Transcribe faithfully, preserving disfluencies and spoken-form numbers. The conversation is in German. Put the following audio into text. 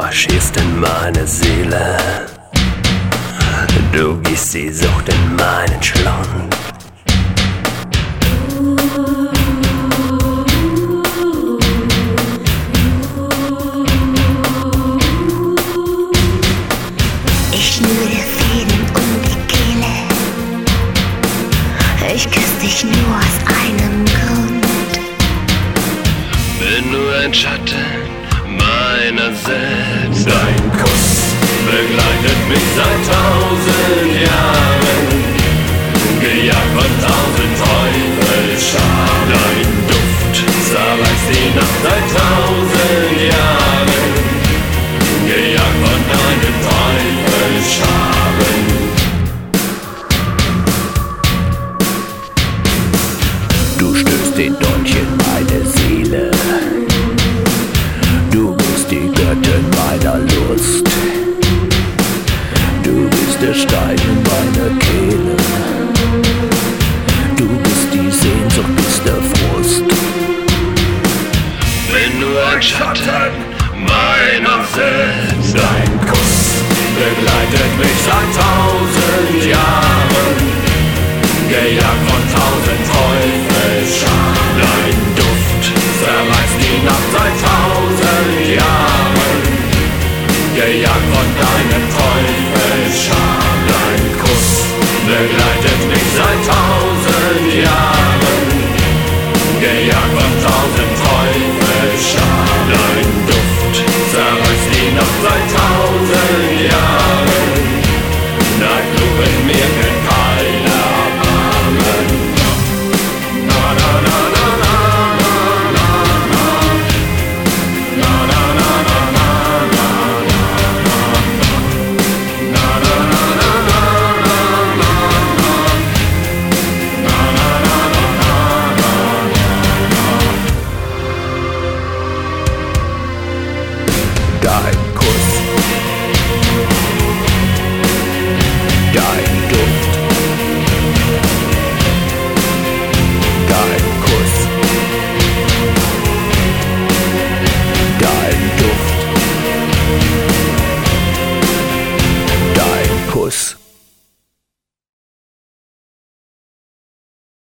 marschierst in meine Seele. Du gießt die Sucht in meinen Schlund. Ich schnüre Fäden um die Kehle. Ich küss dich nur aus einem Grund. Bin nur ein Schatten meiner selbst. Dein Kuss begleitet mich seit tausend Jahren, gejagt von tausend Teufelsscharen. Dein Duft zerreißt die Nacht seit tausend Jahren, gejagt von deinen Teufelsscharen. Du stößt den Dolch in meine Seele. Du bist die Göttin meiner Lust. Du bist der Stein in meiner Kehle. Du bist die Sehnsucht, bist der Frust. Bin nur ein Schatten meiner selbst. Dein Kuss begleitet mich seit tausend Jahren, gejagt von